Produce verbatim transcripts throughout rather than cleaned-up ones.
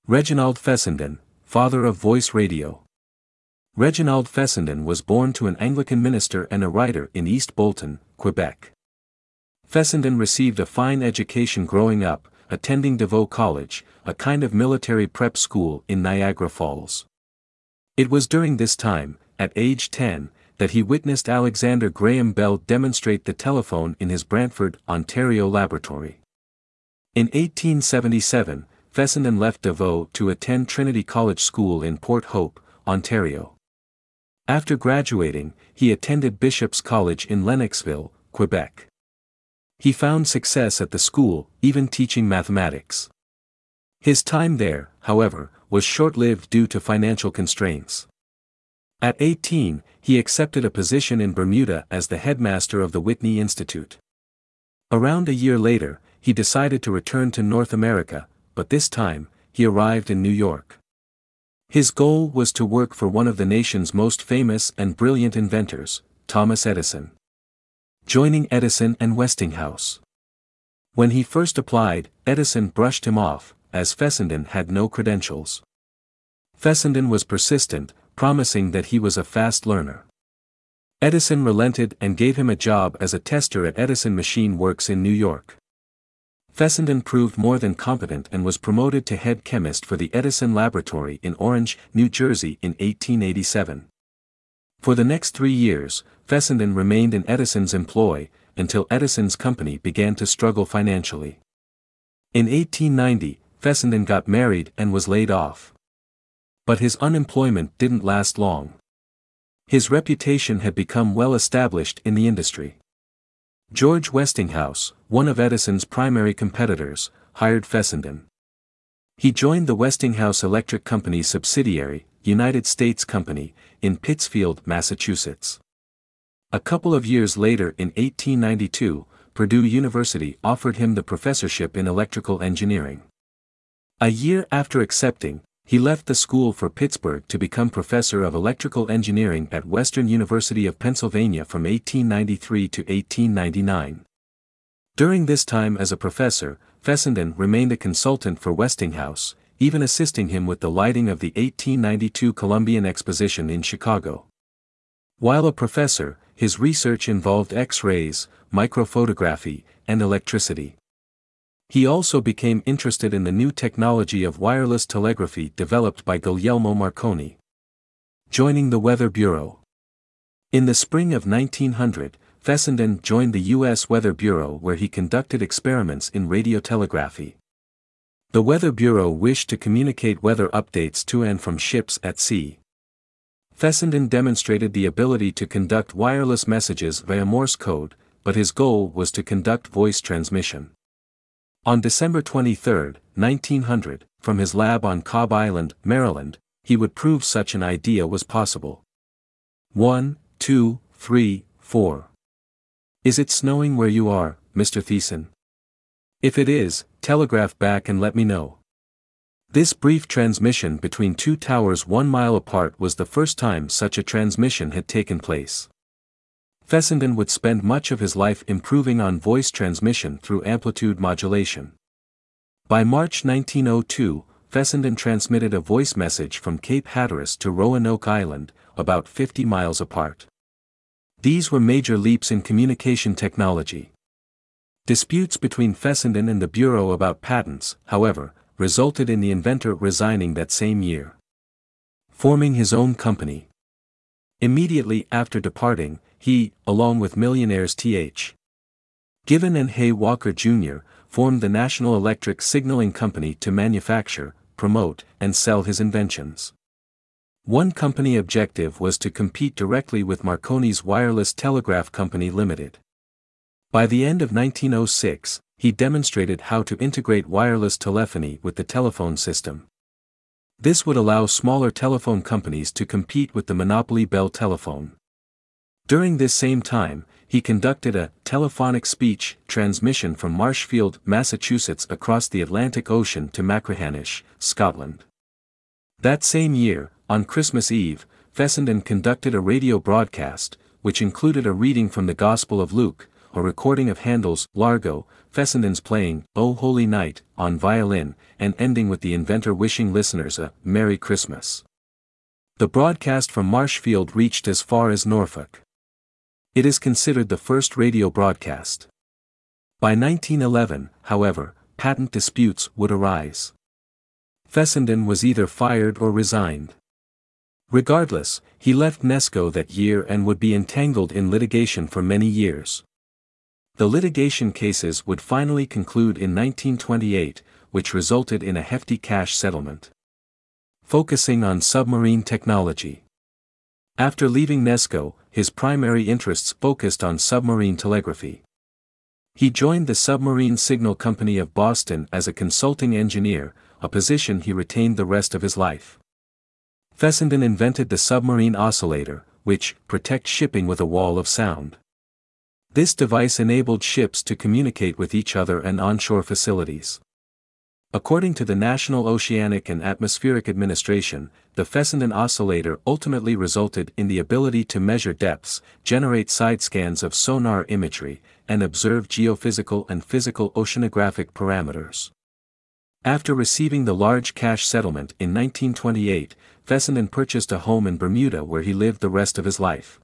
Reginald Fessenden, father of voice radio. Reginald Fessenden was born to an Anglican minister and a writer in East Bolton, Quebec. Fessenden received a fine education growing up, attending DeVoe College, a kind of military prep school in Niagara Falls. It was during this time, at age ten, that he witnessed Alexander Graham Bell demonstrate the telephone in his Brantford, Ontario laboratory. In eighteen seventy-seven, Fessenden left DeVoe to attend Trinity College School in Port Hope, Ontario. After graduating, he attended Bishop's College in Lennoxville, Quebec. He found success at the school, even teaching mathematics. His time there, however, was short-lived due to financial constraints. At eighteen, he accepted a position in Bermuda as the headmaster of the Whitney Institute. Around a year later, he decided to return to North America, but this time, he arrived in New York. His goal was to work for one of the nation's most famous and brilliant inventors, Thomas Edison. Joining Edison and Westinghouse. When he first applied, Edison brushed him off, as Fessenden had no credentials. Fessenden was persistent, promising that he was a fast learner. Edison relented and gave him a job as a tester at Edison Machine Works in New York. Fessenden proved more than competent and was promoted to head chemist for the Edison Laboratory in Orange, New Jersey in eighteen eighty-seven. For the next three years, Fessenden remained in Edison's employ, until Edison's company began to struggle financially. In eighteen ninety, Fessenden got married and was laid off. But his unemployment didn't last long. His reputation had become well established in the industry. George Westinghouse, one of Edison's primary competitors, hired Fessenden. He joined the Westinghouse Electric Company's subsidiary, United States Company, in Pittsfield, Massachusetts. A couple of years later in eighteen ninety-two, Purdue University offered him the professorship in electrical engineering. A year after accepting, he left the school for Pittsburgh to become professor of electrical engineering at Western University of Pennsylvania from eighteen ninety-three to eighteen ninety-nine. During this time as a professor, Fessenden remained a consultant for Westinghouse, even assisting him with the lighting of the eighteen ninety-two Columbian Exposition in Chicago. While a professor, his research involved X-rays, microphotography, and electricity. He also became interested in the new technology of wireless telegraphy developed by Guglielmo Marconi. Joining the Weather Bureau. In the spring of nineteen hundred, Fessenden joined the U S Weather Bureau where he conducted experiments in radiotelegraphy. The Weather Bureau wished to communicate weather updates to and from ships at sea. Fessenden demonstrated the ability to conduct wireless messages via Morse code, but his goal was to conduct voice transmission. On December twenty-third, nineteen hundred, from his lab on Cobb Island, Maryland, he would prove such an idea was possible. One, two, three, four. Is it snowing where you are, Mister Thiessen? If it is, telegraph back and let me know. This brief transmission between two towers one mile apart was the first time such a transmission had taken place. Fessenden would spend much of his life improving on voice transmission through amplitude modulation. By March nineteen oh two, Fessenden transmitted a voice message from Cape Hatteras to Roanoke Island, about fifty miles apart. These were major leaps in communication technology. Disputes between Fessenden and the Bureau about patents, however, resulted in the inventor resigning that same year. Forming his own company. Immediately after departing, he, along with millionaires T H Given and Hay Walker Junior, formed the National Electric Signaling Company to manufacture, promote, and sell his inventions. One company objective was to compete directly with Marconi's Wireless Telegraph Company Limited. By the end of nineteen oh six, he demonstrated how to integrate wireless telephony with the telephone system. This would allow smaller telephone companies to compete with the monopoly Bell Telephone. During this same time, he conducted a telephonic speech transmission from Marshfield, Massachusetts across the Atlantic Ocean to Machrihanish, Scotland. That same year, on Christmas Eve, Fessenden conducted a radio broadcast, which included a reading from the Gospel of Luke, a recording of Handel's Largo, Fessenden's playing O Holy Night on violin, and ending with the inventor wishing listeners a Merry Christmas. The broadcast from Marshfield reached as far as Norfolk. It is considered the first radio broadcast. By nineteen eleven, however, patent disputes would arise. Fessenden was either fired or resigned. Regardless, he left Nesco that year and would be entangled in litigation for many years. The litigation cases would finally conclude in nineteen twenty-eight, which resulted in a hefty cash settlement. Focusing on submarine technology. After leaving Nesco, his primary interests focused on submarine telegraphy. He joined the Submarine Signal Company of Boston as a consulting engineer, a position he retained the rest of his life. Fessenden invented the submarine oscillator, which protects shipping with a wall of sound. This device enabled ships to communicate with each other and onshore facilities. According to the National Oceanic and Atmospheric Administration, the Fessenden oscillator ultimately resulted in the ability to measure depths, generate side scans of sonar imagery, and observe geophysical and physical oceanographic parameters. After receiving the large cash settlement in nineteen twenty-eight, Fessenden purchased a home in Bermuda where he lived the rest of his life.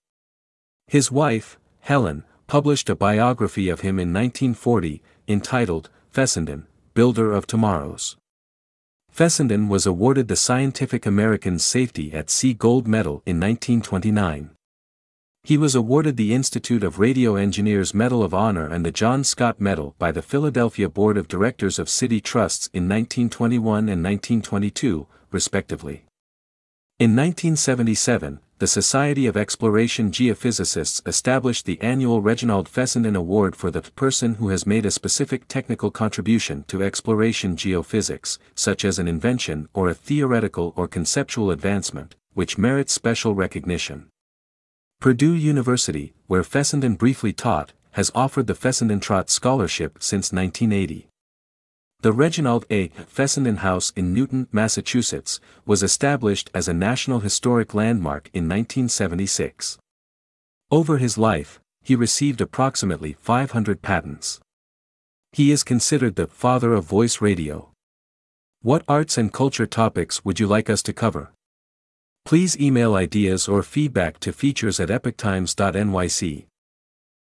His wife, Helen, published a biography of him in nineteen forty, entitled, Fessenden, Builder of Tomorrows. Fessenden was awarded the Scientific American's Safety at Sea Gold Medal in nineteen twenty-nine. He was awarded the Institute of Radio Engineers Medal of Honor and the John Scott Medal by the Philadelphia Board of Directors of City Trusts in nineteen twenty-one and nineteen twenty-two, respectively. In nineteen seventy-seven, the Society of Exploration Geophysicists established the annual Reginald Fessenden Award for the person who has made a specific technical contribution to exploration geophysics, such as an invention or a theoretical or conceptual advancement, which merits special recognition. Purdue University, where Fessenden briefly taught, has offered the Fessenden Trott Scholarship since nineteen eighty. The Reginald A. Fessenden House in Newton, Massachusetts, was established as a National Historic Landmark in nineteen seventy-six. Over his life, he received approximately five hundred patents. He is considered the father of voice radio. What arts and culture topics would you like us to cover? Please email ideas or feedback to features at epoch times dot N Y C.